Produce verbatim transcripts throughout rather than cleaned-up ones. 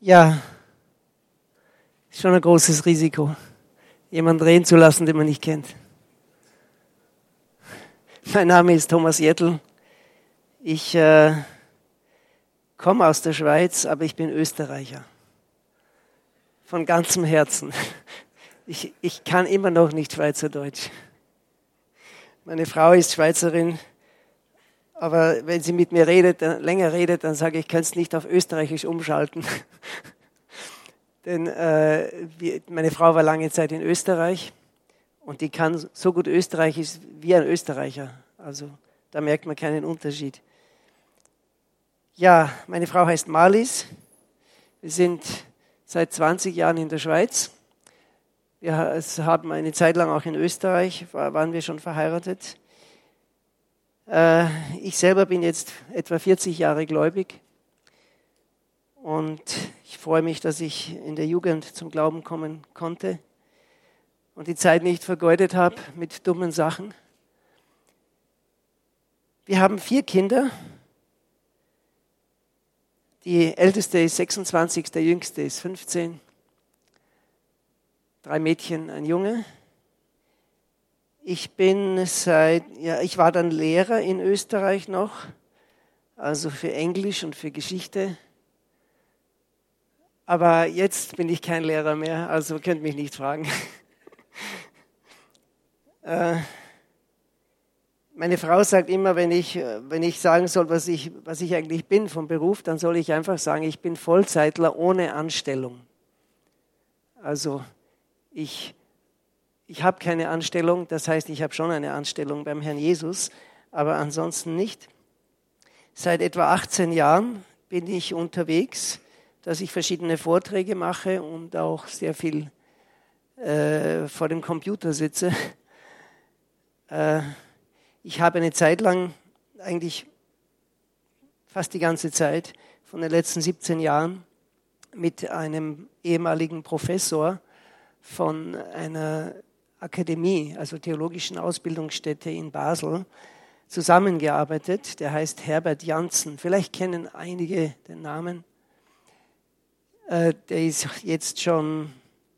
Ja, ist schon ein großes Risiko, jemanden reden zu lassen, den man nicht kennt. Mein Name ist Thomas Jettel. Ich äh, komme aus der Schweiz, aber ich bin Österreicher. Von ganzem Herzen. Ich, ich kann immer noch nicht Schweizerdeutsch. Meine Frau ist Schweizerin, aber wenn sie mit mir redet, dann, länger redet, dann sage ich, ich kann es nicht auf Österreichisch umschalten. Denn äh, wie, meine Frau war lange Zeit in Österreich und die kann so gut Österreichisch wie ein Österreicher. Also da merkt man keinen Unterschied. Ja, meine Frau heißt Marlies. Wir sind seit zwanzig Jahren in der Schweiz. Wir haben eine Zeit lang auch in Österreich, waren wir schon verheiratet. Ich selber bin jetzt etwa vierzig Jahre gläubig und ich freue mich, dass ich in der Jugend zum Glauben kommen konnte und die Zeit nicht vergeudet habe mit dummen Sachen. Wir haben vier Kinder. Die älteste ist sechsundzwanzig, der jüngste ist fünfzehn. Drei Mädchen, ein Junge. Ich bin seit, ja, ich war dann Lehrer in Österreich noch, also für Englisch und für Geschichte. Aber jetzt bin ich kein Lehrer mehr, also könnt mich nicht fragen. äh, meine Frau sagt immer, wenn ich, wenn ich sagen soll, was ich, was ich eigentlich bin vom Beruf, dann soll ich einfach sagen, ich bin Vollzeitler ohne Anstellung. Also ich Ich habe keine Anstellung, das heißt, ich habe schon eine Anstellung beim Herrn Jesus, aber ansonsten nicht. Seit etwa achtzehn Jahren bin ich unterwegs, dass ich verschiedene Vorträge mache und auch sehr viel äh, vor dem Computer sitze. Äh, ich habe eine Zeit lang, eigentlich fast die ganze Zeit, von den letzten siebzehn Jahren, mit einem ehemaligen Professor von einer Akademie, also theologischen Ausbildungsstätte in Basel, zusammengearbeitet. Der heißt Herbert Janssen. Vielleicht kennen einige den Namen. Äh, der ist jetzt schon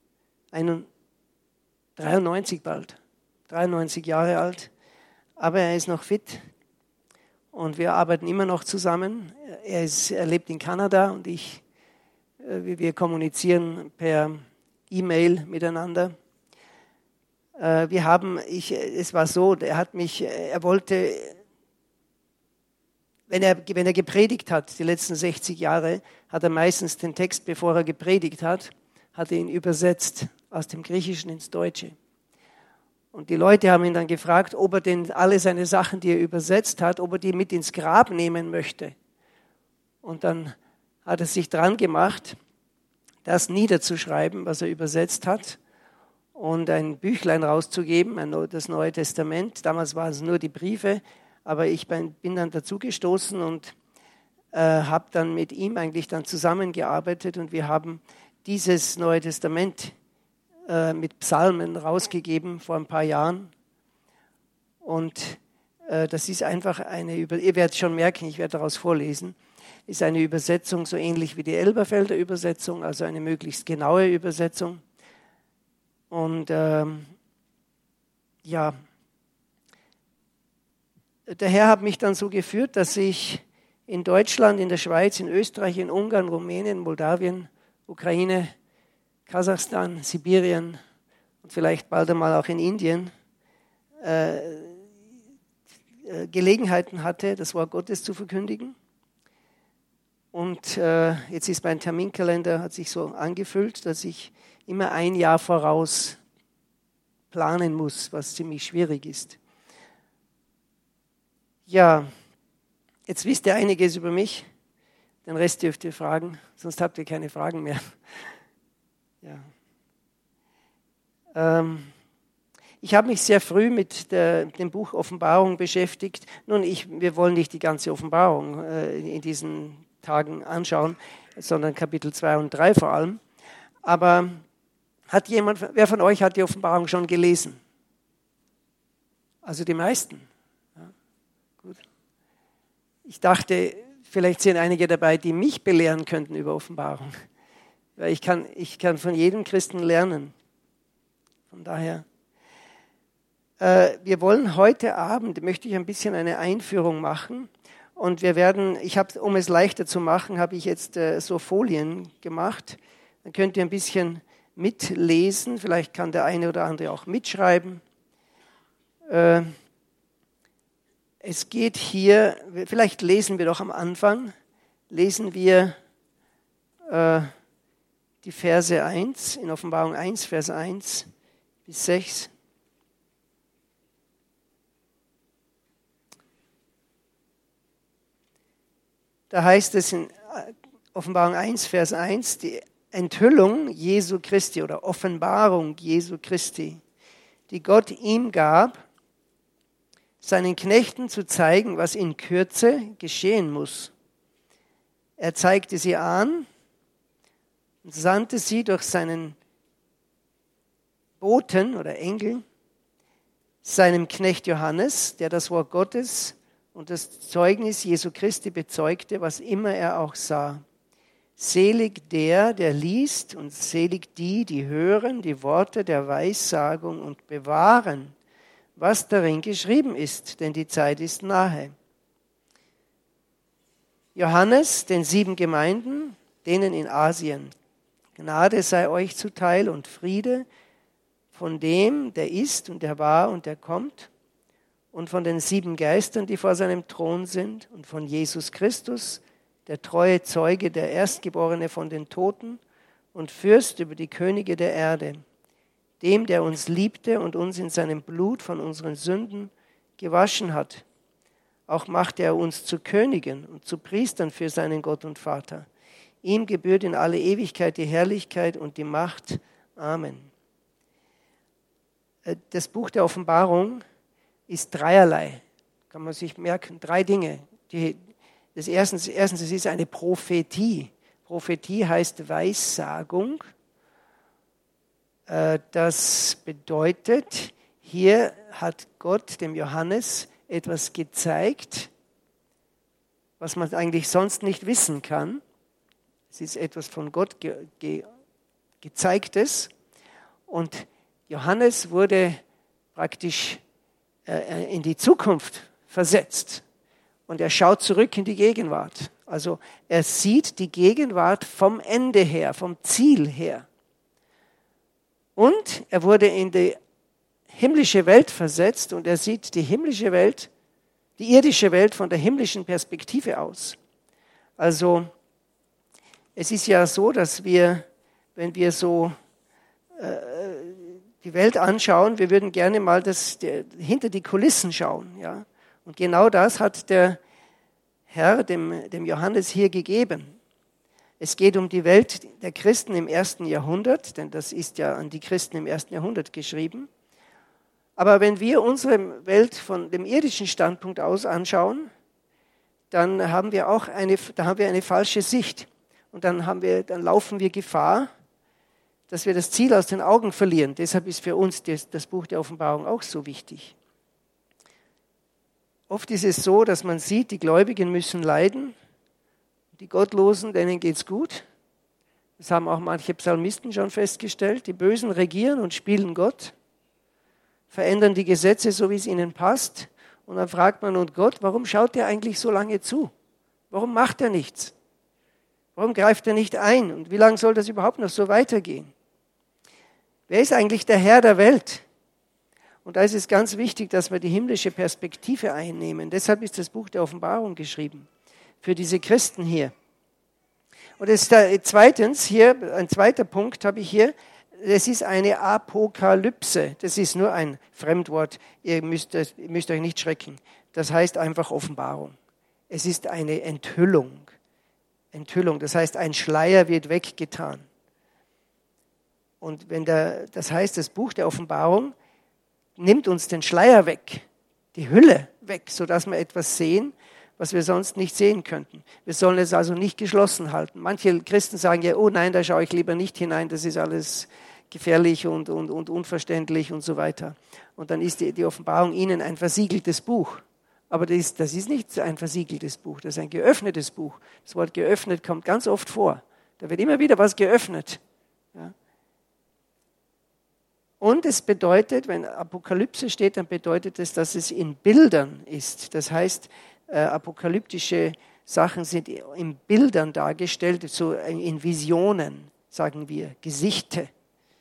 dreiundneunzig bald, dreiundneunzig Jahre alt, aber er ist noch fit und wir arbeiten immer noch zusammen. Er, ist, er lebt in Kanada und ich, äh, wir kommunizieren per E-Mail miteinander. Wir haben, ich, es war so, er hat mich, er wollte, wenn er, wenn er gepredigt hat, die letzten sechzig Jahre, hat er meistens den Text, bevor er gepredigt hat, hat er ihn übersetzt aus dem Griechischen ins Deutsche. Und die Leute haben ihn dann gefragt, ob er denn alle seine Sachen, die er übersetzt hat, ob er die mit ins Grab nehmen möchte. Und dann hat er sich dran gemacht, das niederzuschreiben, was er übersetzt hat, und ein Büchlein rauszugeben, das Neue Testament. Damals waren es nur die Briefe, aber ich bin dann dazugestoßen und äh, habe dann mit ihm eigentlich dann zusammengearbeitet und wir haben dieses Neue Testament äh, mit Psalmen rausgegeben vor ein paar Jahren. Und äh, das ist einfach eine, ihr werdet schon merken, ich werde daraus vorlesen, ist eine Übersetzung so ähnlich wie die Elberfelder Übersetzung, also eine möglichst genaue Übersetzung. Und ähm, ja, der Herr hat mich dann so geführt, dass ich in Deutschland, in der Schweiz, in Österreich, in Ungarn, Rumänien, Moldawien, Ukraine, Kasachstan, Sibirien und vielleicht bald einmal auch in Indien äh, äh, Gelegenheiten hatte, das Wort Gottes zu verkündigen. Und äh, jetzt ist mein Terminkalender, hat sich so angefüllt, dass ich immer ein Jahr voraus planen muss, was ziemlich schwierig ist. Ja, jetzt wisst ihr einiges über mich. Den Rest dürft ihr fragen, sonst habt ihr keine Fragen mehr. Ja. Ähm, ich habe mich sehr früh mit der, dem Buch Offenbarung beschäftigt. Nun, ich, wir wollen nicht die ganze Offenbarung äh, in diesen Tagen anschauen, sondern Kapitel zwei und drei vor allem. Aber hat jemand, wer von euch hat die Offenbarung schon gelesen? Also die meisten. Ja, gut. Ich dachte, vielleicht sind einige dabei, die mich belehren könnten über Offenbarung. Weil ich kann, ich kann von jedem Christen lernen. Von daher, äh, wir wollen heute Abend, möchte ich ein bisschen eine Einführung machen. Und wir werden, ich habe, um es leichter zu machen, habe ich jetzt äh, so Folien gemacht. Dann könnt ihr ein bisschen mitlesen. Vielleicht kann der eine oder andere auch mitschreiben. Äh, es geht hier, vielleicht lesen wir doch am Anfang, lesen wir äh, die Verse eins, in Offenbarung eins, Vers eins bis sechs. Da heißt es in Offenbarung eins, Vers eins, die Enthüllung Jesu Christi oder Offenbarung Jesu Christi, die Gott ihm gab, seinen Knechten zu zeigen, was in Kürze geschehen muss. Er zeigte sie an und sandte sie durch seinen Boten oder Engel, seinem Knecht Johannes, der das Wort Gottes und das Zeugnis Jesu Christi bezeugte, was immer er auch sah. Selig der, der liest, und selig die, die hören die Worte der Weissagung und bewahren, was darin geschrieben ist, denn die Zeit ist nahe. Johannes, den sieben Gemeinden, denen in Asien. Gnade sei euch zuteil und Friede von dem, der ist und der war und der kommt, und von den sieben Geistern, die vor seinem Thron sind, und von Jesus Christus, der treue Zeuge, der Erstgeborene von den Toten und Fürst über die Könige der Erde, dem, der uns liebte und uns in seinem Blut von unseren Sünden gewaschen hat. Auch machte er uns zu Königen und zu Priestern für seinen Gott und Vater. Ihm gebührt in alle Ewigkeit die Herrlichkeit und die Macht. Amen. Das Buch der Offenbarung ist dreierlei. Kann man sich merken, drei Dinge. Die, das erstens, erstens, es ist eine Prophetie. Prophetie heißt Weissagung. Das bedeutet, hier hat Gott dem Johannes etwas gezeigt, was man eigentlich sonst nicht wissen kann. Es ist etwas von Gott ge, ge, gezeigtes. Und Johannes wurde praktisch äh, in die Zukunft versetzt. Und er schaut zurück in die Gegenwart. Also er sieht die Gegenwart vom Ende her, vom Ziel her. Und er wurde in die himmlische Welt versetzt und er sieht die himmlische Welt, die irdische Welt von der himmlischen Perspektive aus. Also es ist ja so, dass wir, wenn wir so äh, die Welt anschauen, wir würden gerne mal das, der, hinter die Kulissen schauen. Ja? Und genau das hat der Herr dem, dem Johannes hier gegeben. Es geht um die Welt der Christen im ersten Jahrhundert, denn das ist ja an die Christen im ersten Jahrhundert geschrieben. Aber wenn wir unsere Welt von dem irdischen Standpunkt aus anschauen, dann haben wir auch eine, da haben wir eine falsche Sicht. Und dann, haben wir, dann laufen wir Gefahr, dass wir das Ziel aus den Augen verlieren. Deshalb ist für uns das, das Buch der Offenbarung auch so wichtig. Oft ist es so, dass man sieht, die Gläubigen müssen leiden, die Gottlosen, denen geht's gut. Das haben auch manche Psalmisten schon festgestellt. Die Bösen regieren und spielen Gott, verändern die Gesetze, so wie es ihnen passt. Und dann fragt man, und Gott, warum schaut er eigentlich so lange zu? Warum macht er nichts? Warum greift er nicht ein? Und wie lange soll das überhaupt noch so weitergehen? Wer ist eigentlich der Herr der Welt? Und da ist es ganz wichtig, dass wir die himmlische Perspektive einnehmen. Deshalb ist das Buch der Offenbarung geschrieben. Für diese Christen hier. Und es ist da, zweitens, hier, ein zweiter Punkt habe ich hier, es ist eine Apokalypse. Das ist nur ein Fremdwort, ihr müsst, ihr müsst euch nicht schrecken. Das heißt einfach Offenbarung. Es ist eine Enthüllung. Enthüllung, das heißt, ein Schleier wird weggetan. Und wenn der, das heißt, das Buch der Offenbarung nimmt uns den Schleier weg, die Hülle weg, sodass wir etwas sehen, was wir sonst nicht sehen könnten. Wir sollen es also nicht geschlossen halten. Manche Christen sagen ja, oh nein, da schaue ich lieber nicht hinein, das ist alles gefährlich und, und, und unverständlich und so weiter. Und dann ist die, die Offenbarung ihnen ein versiegeltes Buch. Aber das ist, das ist nicht ein versiegeltes Buch, das ist ein geöffnetes Buch. Das Wort geöffnet kommt ganz oft vor. Da wird immer wieder was geöffnet. Ja. Und es bedeutet, wenn Apokalypse steht, dann bedeutet es, dass es in Bildern ist. Das heißt, äh, apokalyptische Sachen sind in Bildern dargestellt, so in Visionen, sagen wir, Gesichte.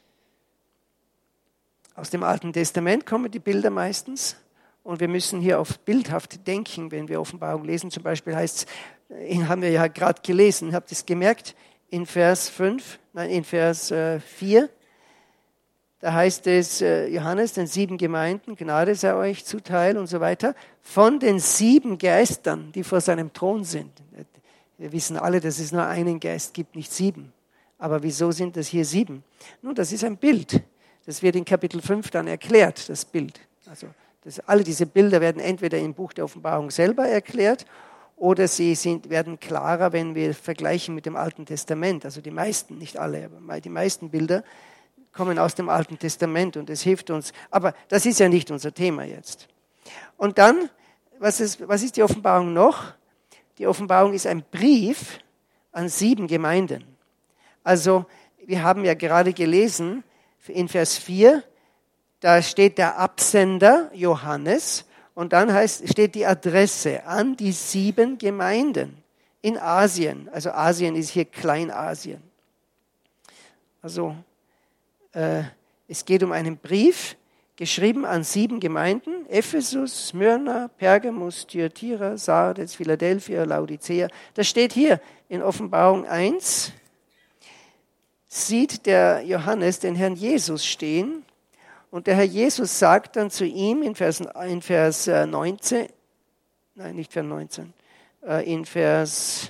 Aus dem Alten Testament kommen die Bilder meistens. Und wir müssen hier auf bildhaft denken, wenn wir Offenbarung lesen. Zum Beispiel heißt es, haben wir ja gerade gelesen, habt ihr es gemerkt, in Vers fünf, nein, in Vers äh, vier. Da heißt es, äh, Johannes, den sieben Gemeinden, Gnade sei euch zuteil und so weiter, von den sieben Geistern, die vor seinem Thron sind. Wir wissen alle, dass es nur einen Geist gibt, nicht sieben. Aber wieso sind das hier sieben? Nun, das ist ein Bild. Das wird in Kapitel fünf dann erklärt, das Bild. Also das, alle diese Bilder werden entweder im Buch der Offenbarung selber erklärt oder sie sind, werden klarer, wenn wir vergleichen mit dem Alten Testament. Also die meisten, nicht alle, aber die meisten Bilder kommen aus dem Alten Testament und es hilft uns. Aber das ist ja nicht unser Thema jetzt. Und dann, was ist, was ist die Offenbarung noch? Die Offenbarung ist ein Brief an sieben Gemeinden. Also wir haben ja gerade gelesen, in Vers vier, da steht der Absender Johannes und dann heißt, steht die Adresse an die sieben Gemeinden in Asien. Also Asien ist hier Kleinasien. Also äh, es geht um einen Brief, geschrieben an sieben Gemeinden, Ephesus, Smyrna, Pergamus, Thyatira, Sardes, Philadelphia, Laodicea. Das steht hier in Offenbarung eins. Sieht der Johannes den Herrn Jesus stehen und der Herr Jesus sagt dann zu ihm in Vers, in Vers neunzehn, nein, nicht Vers neunzehn, in Vers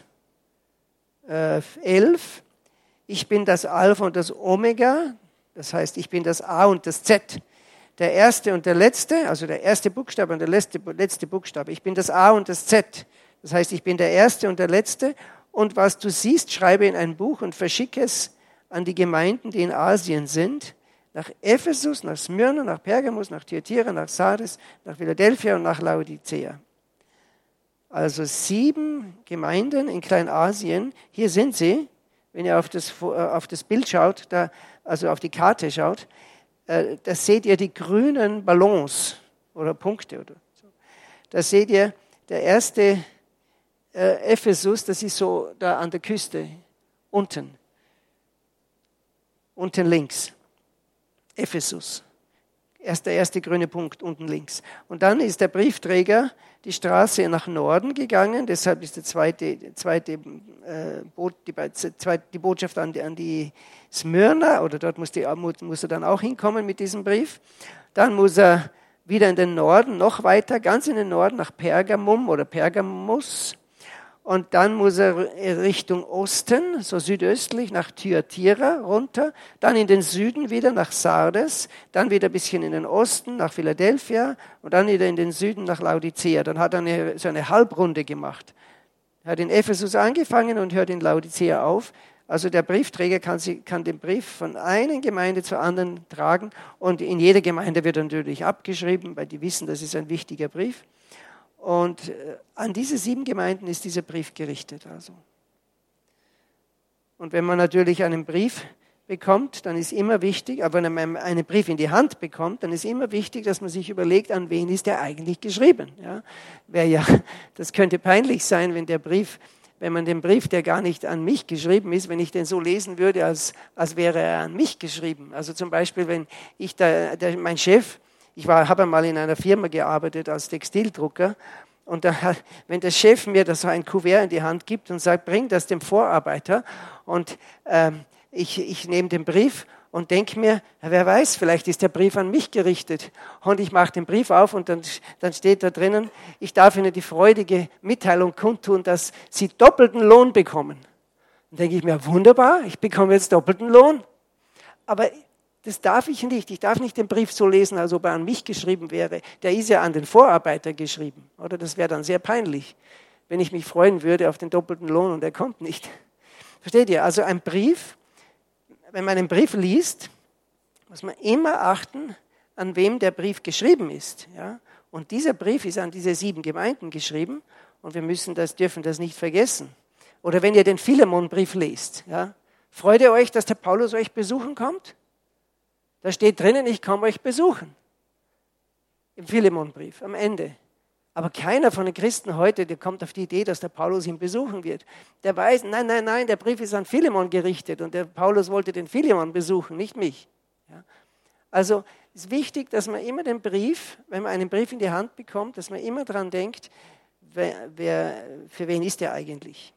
elf, ich bin das Alpha und das Omega, das heißt, ich bin das A und das Z, der erste und der letzte, also der erste Buchstabe und der letzte, letzte Buchstabe, ich bin das A und das Z, das heißt, ich bin der erste und der letzte und was du siehst, schreibe in ein Buch und verschicke es an die Gemeinden, die in Asien sind, nach Ephesus, nach Smyrna, nach Pergamus, nach Thyatira, nach Sardes, nach Philadelphia und nach Laodicea. Also sieben Gemeinden in Kleinasien, hier sind sie, wenn ihr auf das, auf das Bild schaut, da, also auf die Karte schaut, äh, da seht ihr die grünen Ballons oder Punkte. Oder so. Da seht ihr, der erste äh, Ephesus, das ist so da an der Küste, unten. Unten links, Ephesus, erst der erste grüne Punkt unten links. Und dann ist der Briefträger die Straße nach Norden gegangen, deshalb ist die zweite, zweite, äh, Bo- die, zweite, die Botschaft an die, an die Smyrna, oder dort muss, die, muss er dann auch hinkommen mit diesem Brief. Dann muss er wieder in den Norden, noch weiter, ganz in den Norden, nach Pergamum oder Pergamus. Und dann muss er Richtung Osten, so südöstlich, nach Thyatira runter, dann in den Süden wieder nach Sardes, dann wieder ein bisschen in den Osten, nach Philadelphia und dann wieder in den Süden nach Laodicea. Dann hat er eine, so eine Halbrunde gemacht. Er hat in Ephesus angefangen und hört in Laodicea auf. Also der Briefträger kann, sie, kann den Brief von einer Gemeinde zur anderen tragen und in jeder Gemeinde wird er natürlich abgeschrieben, weil die wissen, das ist ein wichtiger Brief. Und an diese sieben Gemeinden ist dieser Brief gerichtet. Also. Und wenn man natürlich einen Brief bekommt, dann ist immer wichtig, aber wenn man einen Brief in die Hand bekommt, dann ist immer wichtig, dass man sich überlegt, an wen ist der eigentlich geschrieben. Ja, Wäre ja, das könnte peinlich sein, wenn der Brief, wenn man den Brief, der gar nicht an mich geschrieben ist, wenn ich den so lesen würde, als, als wäre er an mich geschrieben. Also zum Beispiel, wenn ich da, der, mein Chef, ich war, habe einmal in einer Firma gearbeitet als Textildrucker und da, wenn der Chef mir das so ein Kuvert in die Hand gibt und sagt, bring das dem Vorarbeiter und ähm, ich, ich nehme den Brief und denke mir, wer weiß, vielleicht ist der Brief an mich gerichtet und ich mache den Brief auf und dann, dann steht da drinnen, ich darf Ihnen die freudige Mitteilung kundtun, dass Sie doppelten Lohn bekommen. Dann denke ich mir, wunderbar, ich bekomme jetzt doppelten Lohn. Aber das darf ich nicht. Ich darf nicht den Brief so lesen, als ob er an mich geschrieben wäre. Der ist ja an den Vorarbeiter geschrieben. Oder das wäre dann sehr peinlich, wenn ich mich freuen würde auf den doppelten Lohn und er kommt nicht. Versteht ihr? Also ein Brief, wenn man einen Brief liest, muss man immer achten, an wem der Brief geschrieben ist. Ja? Und dieser Brief ist an diese sieben Gemeinden geschrieben und wir müssen das, dürfen das nicht vergessen. Oder wenn ihr den Philemonbrief lest, ja, freut ihr euch, dass der Paulus euch besuchen kommt? Da steht drinnen, ich komme euch besuchen. Im Philemonbrief, am Ende. Aber keiner von den Christen heute, der kommt auf die Idee, dass der Paulus ihn besuchen wird. Der weiß, nein, nein, nein, der Brief ist an Philemon gerichtet und der Paulus wollte den Philemon besuchen, nicht mich. Ja. Also es ist wichtig, dass man immer den Brief, wenn man einen Brief in die Hand bekommt, dass man immer daran denkt, wer, wer, für wen ist der eigentlich?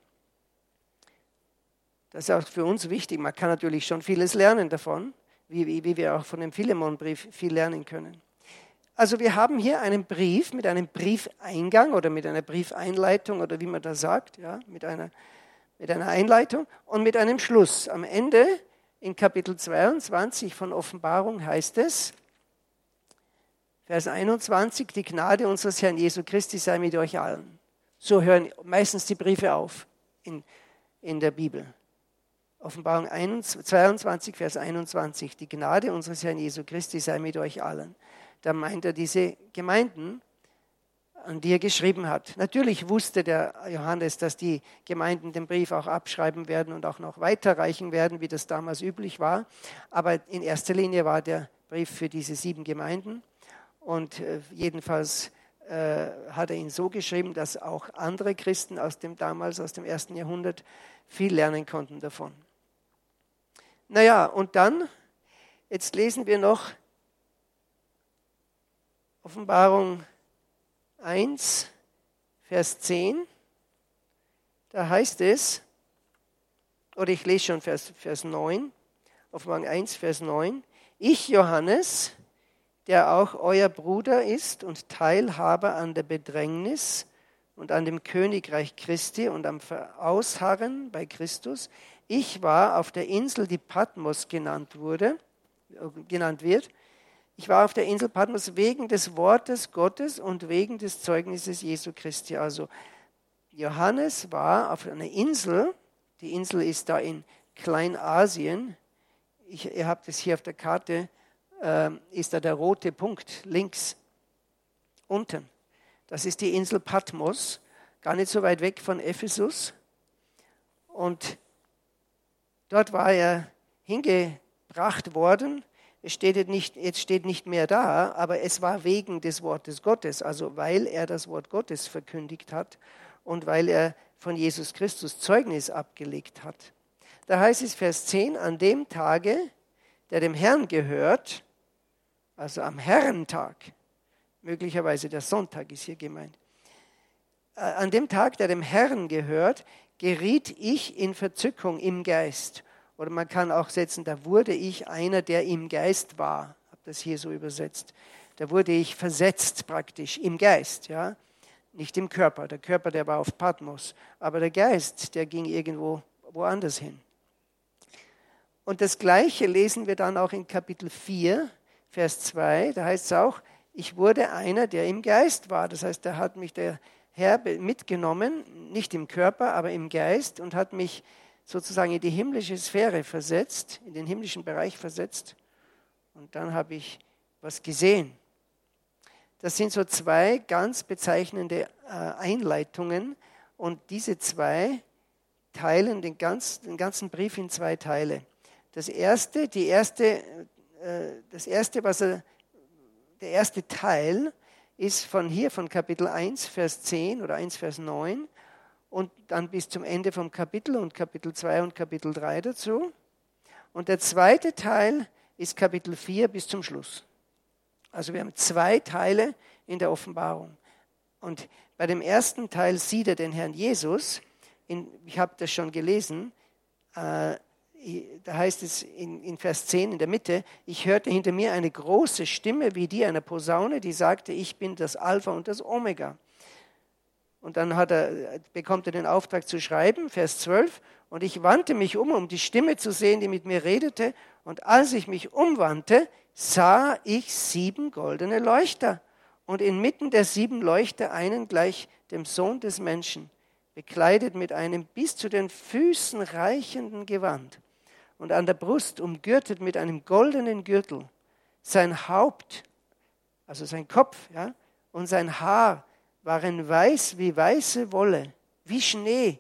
Das ist auch für uns wichtig. Man kann natürlich schon vieles lernen davon, wie, wie, wie wir auch von dem Philemon-Brief viel lernen können. Also wir haben hier einen Brief mit einem Briefeingang oder mit einer Briefeinleitung oder wie man das sagt, ja, mit einer, mit einer Einleitung und mit einem Schluss. Am Ende in Kapitel zweiundzwanzig von Offenbarung heißt es, Vers einundzwanzig, die Gnade unseres Herrn Jesu Christi sei mit euch allen. So hören meistens die Briefe auf in, in der Bibel. Offenbarung zweiundzwanzig, Vers einundzwanzig, die Gnade unseres Herrn Jesu Christi sei mit euch allen. Da meint er diese Gemeinden, an die er geschrieben hat. Natürlich wusste der Johannes, dass die Gemeinden den Brief auch abschreiben werden und auch noch weiterreichen werden, wie das damals üblich war. Aber in erster Linie war der Brief für diese sieben Gemeinden. Und äh, jedenfalls äh, hat er ihn so geschrieben, dass auch andere Christen aus dem damals, aus dem ersten Jahrhundert, viel lernen konnten davon. Naja, und dann, jetzt lesen wir noch Offenbarung eins, Vers zehn. Da heißt es, oder ich lese schon Vers, Vers neun, Offenbarung eins, Vers neun. Ich, Johannes, der auch euer Bruder ist und Teilhaber an der Bedrängnis und an dem Königreich Christi und am Ausharren bei Christus. Ich war auf der Insel, die Patmos genannt wurde, genannt wird. Ich war auf der Insel Patmos wegen des Wortes Gottes und wegen des Zeugnisses Jesu Christi. Also Johannes war auf einer Insel. Die Insel ist da in Kleinasien. Ich, ihr habt es hier auf der Karte, äh, ist da der rote Punkt links unten. Das ist die Insel Patmos, gar nicht so weit weg von Ephesus. Und dort war er hingebracht worden. Es steht jetzt nicht, jetzt steht nicht mehr da, aber es war wegen des Wortes Gottes, also weil er das Wort Gottes verkündigt hat und weil er von Jesus Christus Zeugnis abgelegt hat. Da heißt es, Vers zehn, an dem Tage, der dem Herrn gehört, also am Herrentag, möglicherweise der Sonntag ist hier gemeint, an dem Tag, der dem Herrn gehört, geriet ich in Verzückung im Geist. Oder man kann auch setzen, da wurde ich einer, der im Geist war. Ich habe das hier so übersetzt. Da wurde ich versetzt praktisch im Geist, ja, nicht im Körper. Der Körper, der war auf Patmos, aber der Geist, der ging irgendwo woanders hin. Und das Gleiche lesen wir dann auch in Kapitel vier, Vers zwei. Da heißt es auch, ich wurde einer, der im Geist war. Das heißt, da hat mich der Herr mitgenommen, nicht im Körper, aber im Geist und hat mich sozusagen in die himmlische Sphäre versetzt, in den himmlischen Bereich versetzt. Und dann habe ich was gesehen. Das sind so zwei ganz bezeichnende Einleitungen. Und diese zwei teilen den, ganz, den ganzen Brief in zwei Teile. Das erste, die erste, das erste, was er, der erste Teil ist von hier, von Kapitel eins, Vers zehn oder eins, Vers neun. Und dann bis zum Ende vom Kapitel und Kapitel zwei und Kapitel drei dazu. Und der zweite Teil ist Kapitel vier bis zum Schluss. Also wir haben zwei Teile in der Offenbarung. Und bei dem ersten Teil sieht er den Herrn Jesus. In, ich habe das schon gelesen. Äh, da heißt es in, in Vers zehn in der Mitte, ich hörte hinter mir eine große Stimme wie die einer Posaune, die sagte, ich bin das Alpha und das Omega. Und dann hat er, bekommt er den Auftrag zu schreiben, Vers zwölf. Und ich wandte mich um, um die Stimme zu sehen, die mit mir redete. Und als ich mich umwandte, sah ich sieben goldene Leuchter. Und inmitten der sieben Leuchter einen gleich dem Sohn des Menschen, bekleidet mit einem bis zu den Füßen reichenden Gewand. Und an der Brust umgürtet mit einem goldenen Gürtel. Sein Haupt, also sein Kopf, ja, und sein Haar waren weiß wie weiße Wolle, wie Schnee,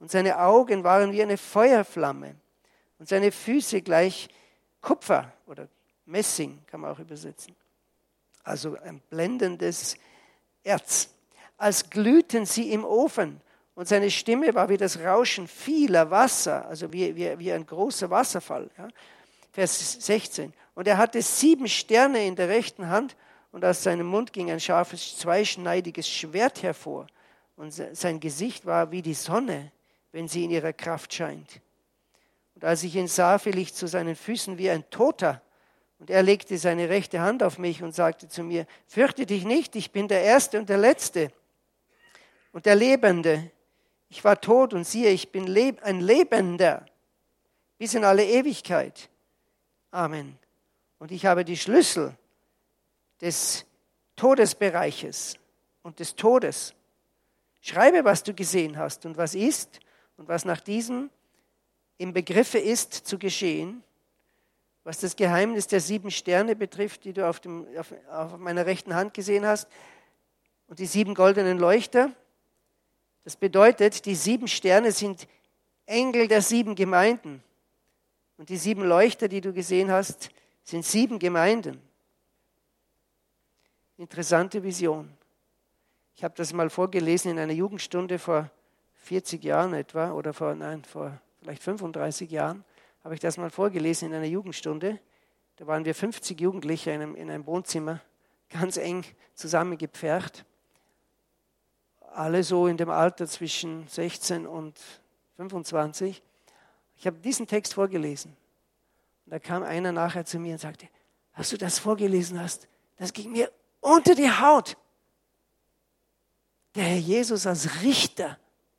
und seine Augen waren wie eine Feuerflamme und seine Füße gleich Kupfer oder Messing, kann man auch übersetzen. Also ein blendendes Erz. Als glühten sie im Ofen und seine Stimme war wie das Rauschen vieler Wasser, also wie, wie, wie ein großer Wasserfall. Ja. Vers sechzehn. Und er hatte sieben Sterne in der rechten Hand und aus seinem Mund ging ein scharfes, zweischneidiges Schwert hervor. Und sein Gesicht war wie die Sonne, wenn sie in ihrer Kraft scheint. Und als ich ihn sah, fiel ich zu seinen Füßen wie ein Toter. Und er legte seine rechte Hand auf mich und sagte zu mir, fürchte dich nicht, ich bin der Erste und der Letzte und der Lebende. Ich war tot und siehe, ich bin ein Lebender bis in alle Ewigkeit. Amen. Und ich habe die Schlüssel des Todesbereiches und des Todes. Schreibe, was du gesehen hast und was ist und was nach diesem im Begriffe ist zu geschehen, was das Geheimnis der sieben Sterne betrifft, die du auf, dem, auf, auf meiner rechten Hand gesehen hast, und die sieben goldenen Leuchter. Das bedeutet, die sieben Sterne sind Engel der sieben Gemeinden. Und die sieben Leuchter, die du gesehen hast, sind sieben Gemeinden. Interessante Vision. Ich habe das mal vorgelesen in einer Jugendstunde vor vierzig Jahren etwa, oder vor, nein, vor vielleicht fünfunddreißig Jahren, habe ich das mal vorgelesen in einer Jugendstunde. Da waren wir fünfzig Jugendliche in einem, in einem Wohnzimmer, ganz eng zusammengepfercht. Alle so in dem Alter zwischen sechzehn und fünfundzwanzig. Ich habe diesen Text vorgelesen. Und da kam einer nachher zu mir und sagte, hast du das vorgelesen hast? Das ging mir unter die Haut. Der Herr Jesus als Richter.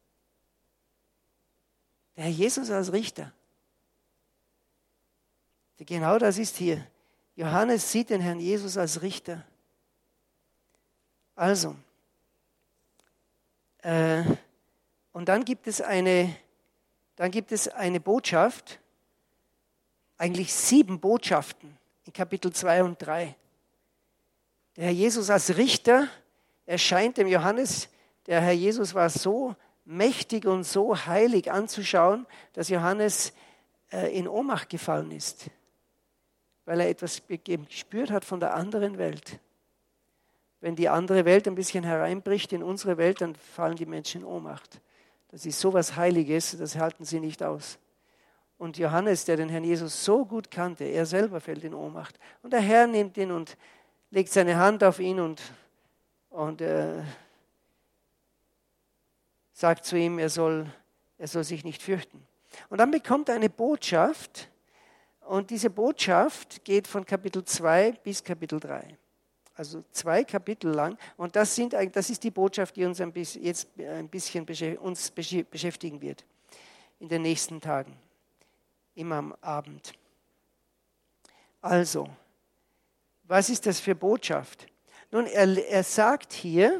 Der Herr Jesus als Richter. Genau das ist hier. Johannes sieht den Herrn Jesus als Richter. Also, äh, und dann gibt es eine, dann gibt es eine Botschaft, eigentlich sieben Botschaften in Kapitel zwei und drei. Der Herr Jesus als Richter erscheint dem Johannes. Der Herr Jesus war so mächtig und so heilig anzuschauen, dass Johannes äh, in Ohnmacht gefallen ist, weil er etwas gespürt hat von der anderen Welt. Wenn die andere Welt ein bisschen hereinbricht in unsere Welt, dann fallen die Menschen in Ohnmacht. Das ist so was Heiliges, das halten sie nicht aus. Und Johannes, der den Herrn Jesus so gut kannte, er selber fällt in Ohnmacht. Und der Herr nimmt ihn und legt seine Hand auf ihn und, und äh, sagt zu ihm, er soll, er soll sich nicht fürchten. Und dann bekommt er eine Botschaft, und diese Botschaft geht von Kapitel zwei bis Kapitel drei. Also zwei Kapitel lang. Und das, sind, das ist die Botschaft, die uns ein bisschen, jetzt ein bisschen uns beschäftigen wird in den nächsten Tagen, immer am Abend. Also, was ist das für Botschaft? Nun, er, er sagt hier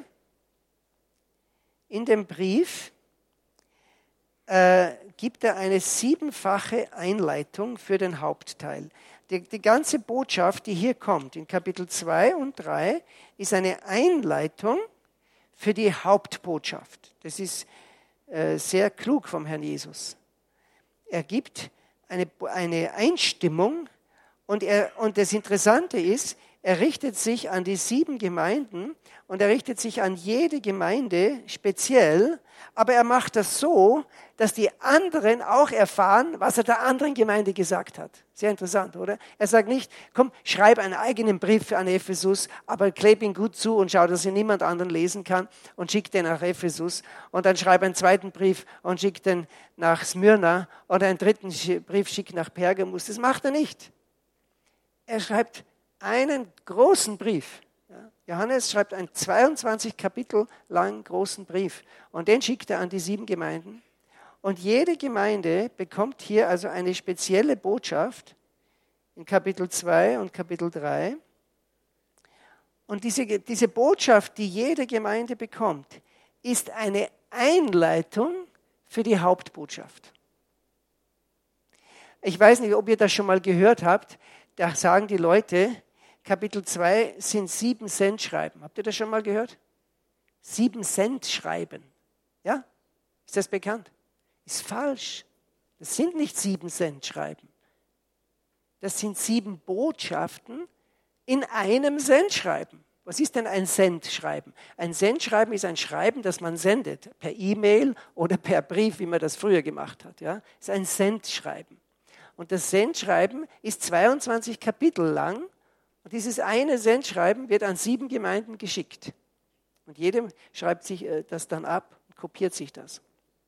in dem Brief, äh, gibt er eine siebenfache Einleitung für den Hauptteil. Die, die ganze Botschaft, die hier kommt, in Kapitel zwei und drei, ist eine Einleitung für die Hauptbotschaft. Das ist äh, sehr klug vom Herrn Jesus. Er gibt eine, eine Einstimmung und, er, und das Interessante ist, er richtet sich an die sieben Gemeinden und er richtet sich an jede Gemeinde speziell, aber er macht das so, dass die anderen auch erfahren, was er der anderen Gemeinde gesagt hat. Sehr interessant, oder? Er sagt nicht, komm, schreib einen eigenen Brief an Ephesus, aber kleb ihn gut zu und schau, dass ihn niemand anderen lesen kann und schick den nach Ephesus. Und dann schreib einen zweiten Brief und schick den nach Smyrna oder einen dritten Brief schick nach Pergamus. Das macht er nicht. Er schreibt einen großen Brief. Ja, Johannes schreibt einen zweiundzwanzig Kapitel langen großen Brief und den schickt er an die sieben Gemeinden. Und jede Gemeinde bekommt hier also eine spezielle Botschaft in Kapitel zwei und Kapitel drei. Und diese, diese Botschaft, die jede Gemeinde bekommt, ist eine Einleitung für die Hauptbotschaft. Ich weiß nicht, ob ihr das schon mal gehört habt. Da sagen die Leute, Kapitel zwei sind sieben Cent Schreiben. Habt ihr das schon mal gehört? Sieben Cent Schreiben. Ja? Ist das bekannt? Ist falsch. Das sind nicht sieben Sendschreiben. Das sind sieben Botschaften in einem Sendschreiben. Was ist denn ein Sendschreiben? Ein Sendschreiben ist ein Schreiben, das man sendet, per E-Mail oder per Brief, wie man das früher gemacht hat. Ja? Ist ein Sendschreiben. Und das Sendschreiben ist zweiundzwanzig Kapitel lang. Und dieses eine Sendschreiben wird an sieben Gemeinden geschickt. Und jedem schreibt sich das dann ab und kopiert sich das.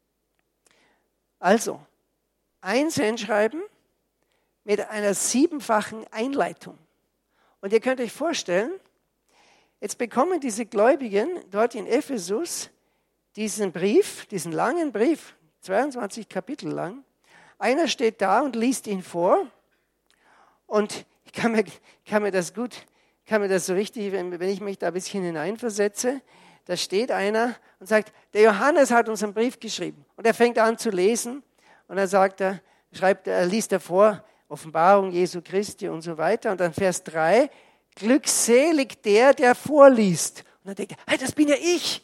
Also, ein Sendschreiben mit einer siebenfachen Einleitung. Und ihr könnt euch vorstellen, jetzt bekommen diese Gläubigen dort in Ephesus diesen Brief, diesen langen Brief, zweiundzwanzig Kapitel lang. Einer steht da und liest ihn vor. Und ich kann mir, kann mir das gut, kann mir das so richtig, wenn, wenn ich mich da ein bisschen hineinversetze, da steht einer und sagt, der Johannes hat uns einen Brief geschrieben. Und er fängt an zu lesen und dann sagt er, schreibt er, liest er vor, Offenbarung Jesu Christi und so weiter. Und dann Vers drei, glückselig der, der vorliest. Und dann denkt er, hey, das bin ja ich.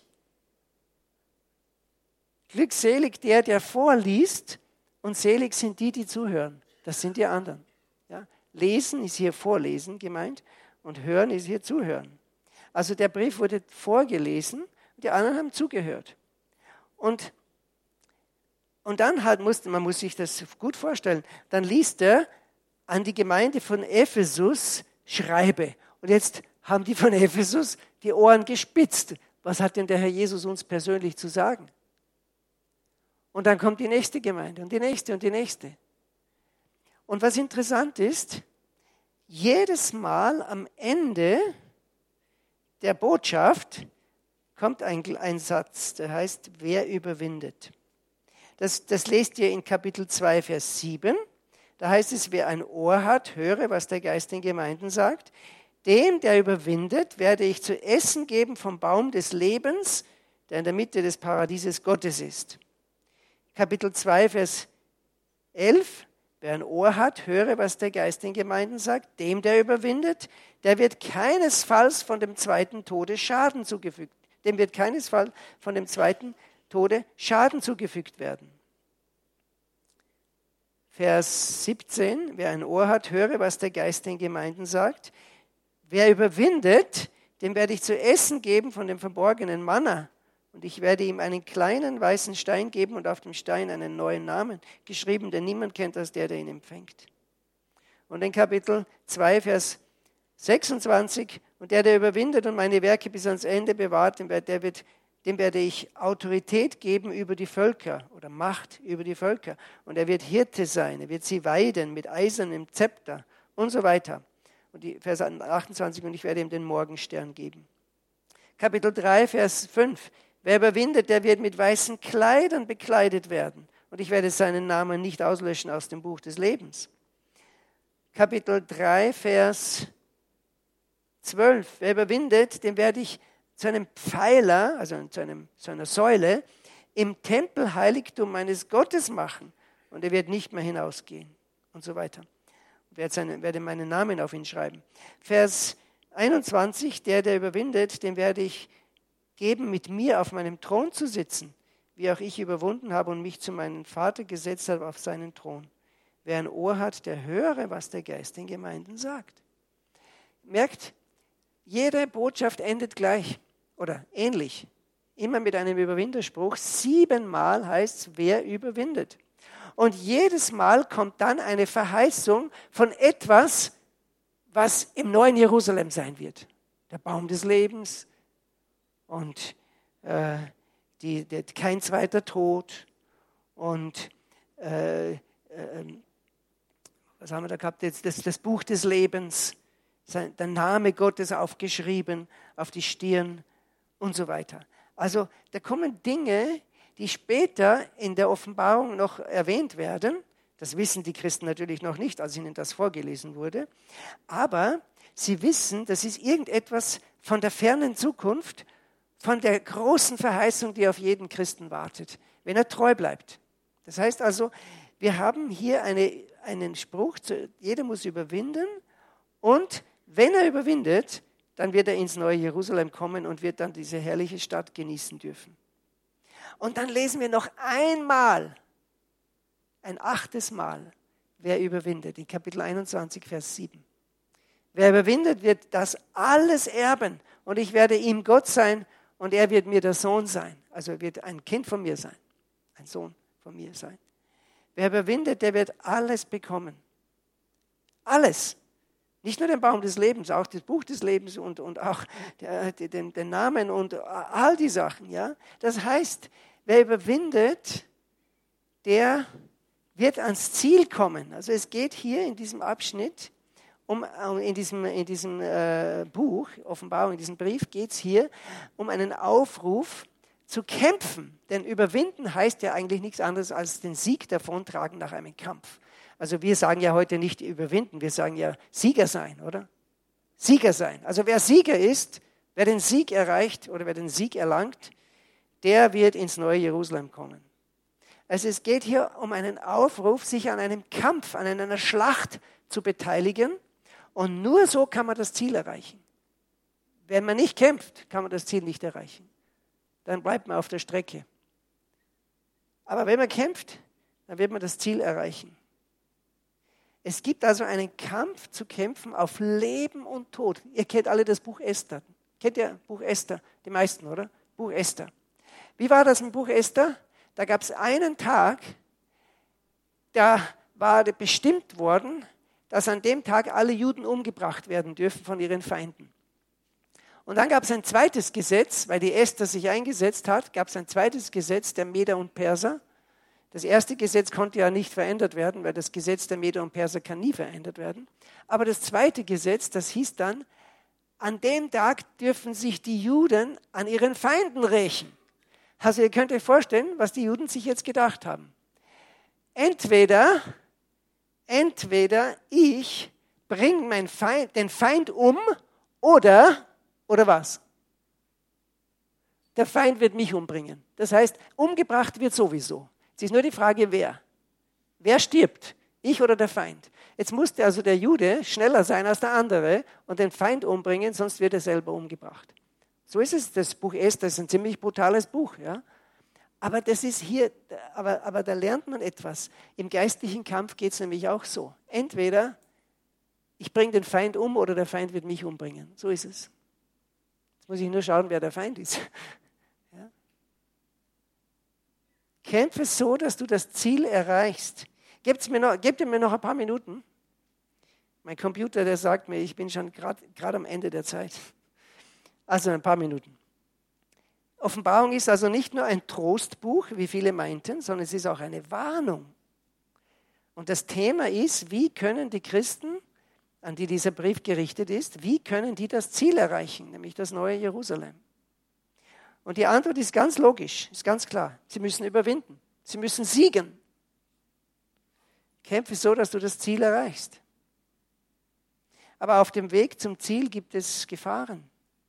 Glückselig der, der vorliest und selig sind die, die zuhören. Das sind die anderen. Ja? Lesen ist hier vorlesen gemeint und hören ist hier zuhören. Also der Brief wurde vorgelesen und die anderen haben zugehört. Und, und dann halt musste, man muss sich das gut vorstellen, dann liest er an die Gemeinde von Ephesus, schreibe. Und jetzt haben die von Ephesus die Ohren gespitzt. Was hat denn der Herr Jesus uns persönlich zu sagen? Und dann kommt die nächste Gemeinde und die nächste und die nächste. Und was interessant ist, jedes Mal am Ende der Botschaft kommt ein, ein Satz, der heißt, wer überwindet. Das, das lest ihr in Kapitel zwei, Vers sieben. Da heißt es, wer ein Ohr hat, höre, was der Geist den Gemeinden sagt. Dem, der überwindet, werde ich zu essen geben vom Baum des Lebens, der in der Mitte des Paradieses Gottes ist. Kapitel zwei, Vers elf. Wer ein Ohr hat, höre, was der Geist den Gemeinden sagt. Dem, der überwindet, der wird keinesfalls von dem zweiten Tode Schaden zugefügt. Dem wird keinesfalls von dem zweiten Tode Schaden zugefügt werden. Vers siebzehn. Wer ein Ohr hat, höre, was der Geist den Gemeinden sagt. Wer überwindet, dem werde ich zu essen geben von dem verborgenen Manna. Und ich werde ihm einen kleinen weißen Stein geben und auf dem Stein einen neuen Namen geschrieben, den niemand kennt als der, der ihn empfängt. Und in Kapitel zwei, Vers sechsundzwanzig, und der, der überwindet und meine Werke bis ans Ende bewahrt, dem, der wird, dem werde ich Autorität geben über die Völker oder Macht über die Völker. Und er wird Hirte sein, er wird sie weiden mit eisernem Zepter und so weiter. Und die Vers achtundzwanzig, und ich werde ihm den Morgenstern geben. Kapitel drei, Vers fünf. Wer überwindet, der wird mit weißen Kleidern bekleidet werden. Und ich werde seinen Namen nicht auslöschen aus dem Buch des Lebens. Kapitel drei, Vers zwölf. Wer überwindet, den werde ich zu einem Pfeiler, also zu, einem, zu einer Säule, im Tempelheiligtum meines Gottes machen. Und er wird nicht mehr hinausgehen. Und so weiter. Ich werde, seine, werde meinen Namen auf ihn schreiben. Vers einundzwanzig. Der, der überwindet, den werde ich geben, mit mir auf meinem Thron zu sitzen, wie auch ich überwunden habe und mich zu meinem Vater gesetzt habe auf seinen Thron. Wer ein Ohr hat, der höre, was der Geist den Gemeinden sagt. Merkt, jede Botschaft endet gleich oder ähnlich. Immer mit einem Überwinderspruch. Siebenmal heißt es, wer überwindet. Und jedes Mal kommt dann eine Verheißung von etwas, was im neuen Jerusalem sein wird. Der Baum des Lebens und äh, die, der, kein zweiter Tod und äh, äh, was haben wir da gehabt jetzt? Das, das Buch des Lebens, sein, der Name Gottes aufgeschrieben auf die Stirn und so weiter. Also da kommen Dinge, die später in der Offenbarung noch erwähnt werden. Das wissen die Christen natürlich noch nicht, als ihnen das vorgelesen wurde. Aber sie wissen, das ist irgendetwas von der fernen Zukunft, von der großen Verheißung, die auf jeden Christen wartet, wenn er treu bleibt. Das heißt also, wir haben hier eine, einen Spruch, jeder muss überwinden und wenn er überwindet, dann wird er ins neue Jerusalem kommen und wird dann diese herrliche Stadt genießen dürfen. Und dann lesen wir noch einmal ein achtes Mal, wer überwindet, in Kapitel einundzwanzig, Vers sieben. Wer überwindet, wird das alles erben und ich werde ihm Gott sein und er wird mir der Sohn sein. Also er wird ein Kind von mir sein, ein Sohn von mir sein. Wer überwindet, der wird alles bekommen. Alles. Nicht nur den Baum des Lebens, auch das Buch des Lebens und, und auch der, den, den Namen und all die Sachen. Ja? Das heißt, wer überwindet, der wird ans Ziel kommen. Also es geht hier in diesem Abschnitt, um, in diesem, in diesem äh, Buch, Offenbarung, in diesem Brief, geht es hier um einen Aufruf zu kämpfen. Denn überwinden heißt ja eigentlich nichts anderes als den Sieg davontragen nach einem Kampf. Also wir sagen ja heute nicht überwinden, wir sagen ja Sieger sein, oder? Sieger sein. Also wer Sieger ist, wer den Sieg erreicht oder wer den Sieg erlangt, der wird ins neue Jerusalem kommen. Also es geht hier um einen Aufruf, sich an einem Kampf, an einer Schlacht zu beteiligen und nur so kann man das Ziel erreichen. Wenn man nicht kämpft, kann man das Ziel nicht erreichen. Dann bleibt man auf der Strecke. Aber wenn man kämpft, dann wird man das Ziel erreichen. Es gibt also einen Kampf zu kämpfen auf Leben und Tod. Ihr kennt alle das Buch Esther. Kennt ihr Buch Esther? Die meisten, oder? Buch Esther. Wie war das im Buch Esther? Da gab es einen Tag, da war bestimmt worden, dass an dem Tag alle Juden umgebracht werden dürfen von ihren Feinden. Und dann gab es ein zweites Gesetz, weil die Esther sich eingesetzt hat, gab es ein zweites Gesetz der Meder und Perser. Das erste Gesetz konnte ja nicht verändert werden, weil das Gesetz der Meder und Perser kann nie verändert werden. Aber das zweite Gesetz, das hieß dann, an dem Tag dürfen sich die Juden an ihren Feinden rächen. Also ihr könnt euch vorstellen, was die Juden sich jetzt gedacht haben. Entweder, entweder ich bringe meinen Feind, den Feind um oder, oder was? Der Feind wird mich umbringen. Das heißt, umgebracht wird sowieso. Es ist nur die Frage, wer. Wer stirbt? Ich oder der Feind? Jetzt musste also der Jude schneller sein als der andere und den Feind umbringen, sonst wird er selber umgebracht. So ist es. Das Buch Esther ist ein ziemlich brutales Buch. Ja? Aber das ist hier, aber, aber da lernt man etwas. Im geistlichen Kampf geht es nämlich auch so. Entweder ich bringe den Feind um oder der Feind wird mich umbringen. So ist es. Jetzt muss ich nur schauen, wer der Feind ist. Ja? Kämpfe so, dass du das Ziel erreichst. Gebt's mir noch, gebt ihr mir noch ein paar Minuten? Mein Computer, der sagt mir, ich bin schon gerade am Ende der Zeit. Also ein paar Minuten. Offenbarung ist also nicht nur ein Trostbuch, wie viele meinten, sondern es ist auch eine Warnung. Und das Thema ist, wie können die Christen, an die dieser Brief gerichtet ist, wie können die das Ziel erreichen, nämlich das neue Jerusalem? Und die Antwort ist ganz logisch, ist ganz klar. Sie müssen überwinden. Sie müssen siegen. Kämpfe so, dass du das Ziel erreichst. Aber auf dem Weg zum Ziel gibt es Gefahren.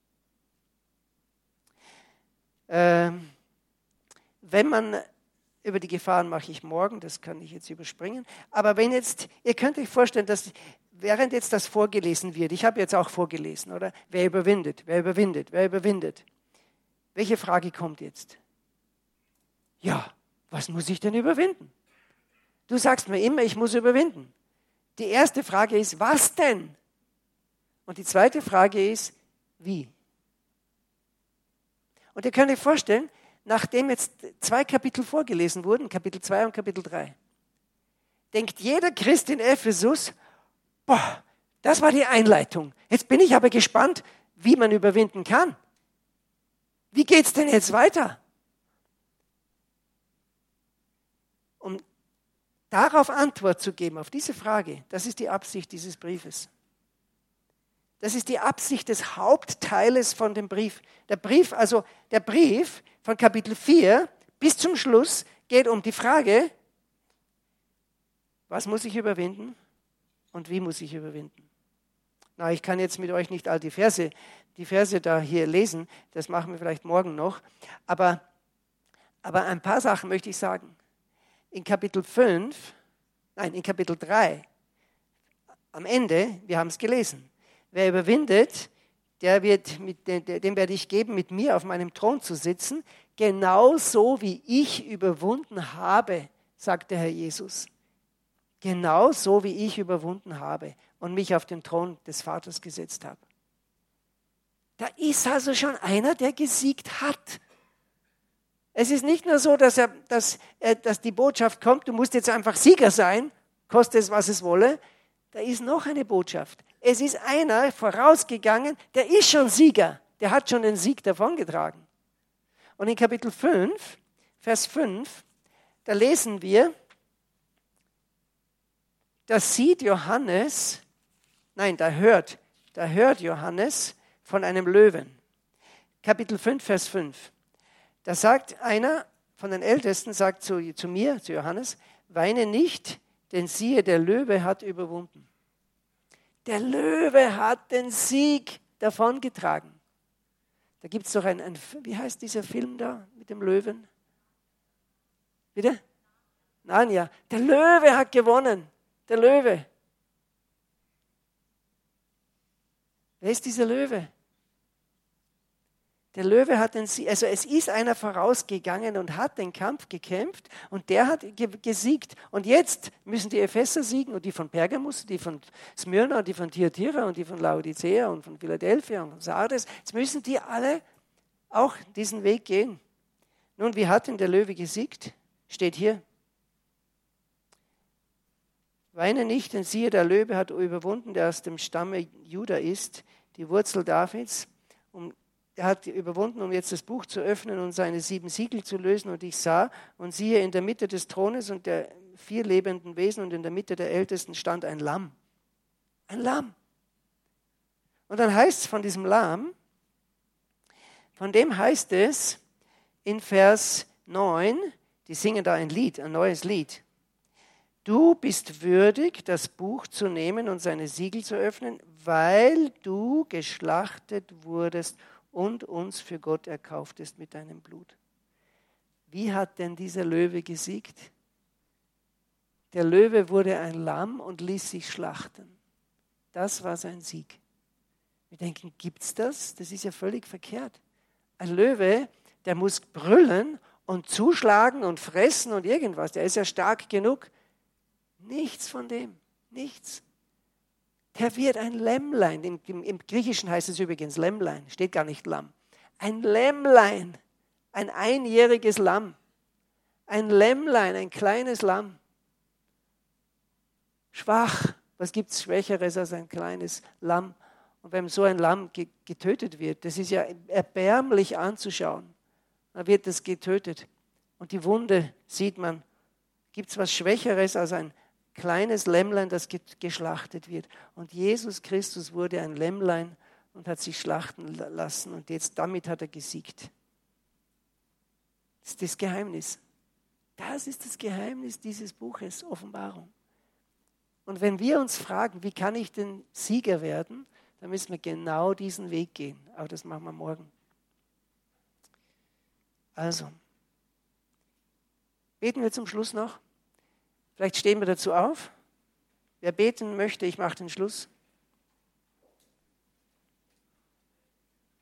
Ähm, wenn man, über die Gefahren mache ich morgen, das kann ich jetzt überspringen, aber wenn jetzt, ihr könnt euch vorstellen, dass während jetzt das vorgelesen wird, ich habe jetzt auch vorgelesen, oder? Wer überwindet, wer überwindet, wer überwindet? Welche Frage kommt jetzt? Ja, was muss ich denn überwinden? Du sagst mir immer, ich muss überwinden. Die erste Frage ist, was denn? Und die zweite Frage ist, wie? Und ihr könnt euch vorstellen, nachdem jetzt zwei Kapitel vorgelesen wurden, Kapitel zwei und Kapitel drei, denkt jeder Christ in Ephesus, boah, das war die Einleitung. Jetzt bin ich aber gespannt, wie man überwinden kann. Wie geht es denn jetzt weiter? Um darauf Antwort zu geben, auf diese Frage, das ist die Absicht dieses Briefes. Das ist die Absicht des Hauptteiles von dem Brief. Der Brief, also der Brief von Kapitel vier bis zum Schluss geht um die Frage, was muss ich überwinden und wie muss ich überwinden? Na, ich kann jetzt mit euch nicht all die Verse, die Verse da hier lesen, das machen wir vielleicht morgen noch, aber, aber ein paar Sachen möchte ich sagen. In Kapitel fünf, nein, in Kapitel drei, am Ende, wir haben es gelesen, wer überwindet, der wird mit, dem werde ich geben, mit mir auf meinem Thron zu sitzen, genauso wie ich überwunden habe, sagt der Herr Jesus. Genau so, wie ich überwunden habe und mich auf den Thron des Vaters gesetzt habe. Da ist also schon einer, der gesiegt hat. Es ist nicht nur so, dass, er, dass, äh, dass die Botschaft kommt, du musst jetzt einfach Sieger sein, koste es, was es wolle. Da ist noch eine Botschaft. Es ist einer vorausgegangen, der ist schon Sieger. Der hat schon den Sieg davongetragen. Und in Kapitel fünf, Vers fünf, da lesen wir, da sieht Johannes, nein, da hört, da hört Johannes von einem Löwen. Kapitel fünf, Vers fünf. Da sagt einer von den Ältesten, sagt zu, zu mir, zu Johannes, weine nicht, denn siehe, der Löwe hat überwunden. Der Löwe hat den Sieg davongetragen. Da gibt es doch ein, ein, wie heißt dieser Film da mit dem Löwen? Bitte? Narnia. Der Löwe hat gewonnen. Der Löwe. Wer ist dieser Löwe? Der Löwe hat den Sieg, also es ist einer vorausgegangen und hat den Kampf gekämpft und der hat ge- gesiegt. Und jetzt müssen die Epheser siegen und die von Pergamus, die von Smyrna, die von Thyatira und die von Laodicea und von Philadelphia und von Sardes. Jetzt müssen die alle auch diesen Weg gehen. Nun, wie hat denn der Löwe gesiegt? Steht hier. Weine nicht, denn siehe, der Löwe hat überwunden, der aus dem Stamme Juda ist, die Wurzel Davids, um Er hat überwunden, um jetzt das Buch zu öffnen und seine sieben Siegel zu lösen. Und ich sah und siehe, in der Mitte des Thrones und der vier lebenden Wesen und in der Mitte der Ältesten stand ein Lamm. Ein Lamm. Und dann heißt es von diesem Lamm, von dem heißt es in Vers neun, die singen da ein Lied, ein neues Lied. Du bist würdig, das Buch zu nehmen und seine Siegel zu öffnen, weil du geschlachtet wurdest und uns für Gott erkauftest mit deinem Blut. Wie hat denn dieser Löwe gesiegt? Der Löwe wurde ein Lamm und ließ sich schlachten. Das war sein Sieg. Wir denken, gibt's das? Das ist ja völlig verkehrt. Ein Löwe, der muss brüllen und zuschlagen und fressen und irgendwas. Der ist ja stark genug. Nichts von dem. Nichts. Der wird ein Lämmlein, im, im, im Griechischen heißt es übrigens Lämmlein, steht gar nicht Lamm. Ein Lämmlein, ein einjähriges Lamm. Ein Lämmlein, ein kleines Lamm. Schwach, was gibt es Schwächeres als ein kleines Lamm? Und wenn so ein Lamm ge- getötet wird, das ist ja erbärmlich anzuschauen. Dann wird das getötet. Und die Wunde sieht man. Gibt es was Schwächeres als ein kleines Lämmlein, das geschlachtet wird. Und Jesus Christus wurde ein Lämmlein und hat sich schlachten lassen. Und jetzt damit hat er gesiegt. Das ist das Geheimnis. Das ist das Geheimnis dieses Buches, Offenbarung. Und wenn wir uns fragen, wie kann ich denn Sieger werden, dann müssen wir genau diesen Weg gehen. Aber das machen wir morgen. Also, beten wir zum Schluss noch. Vielleicht stehen wir dazu auf. Wer beten möchte, ich mache den Schluss.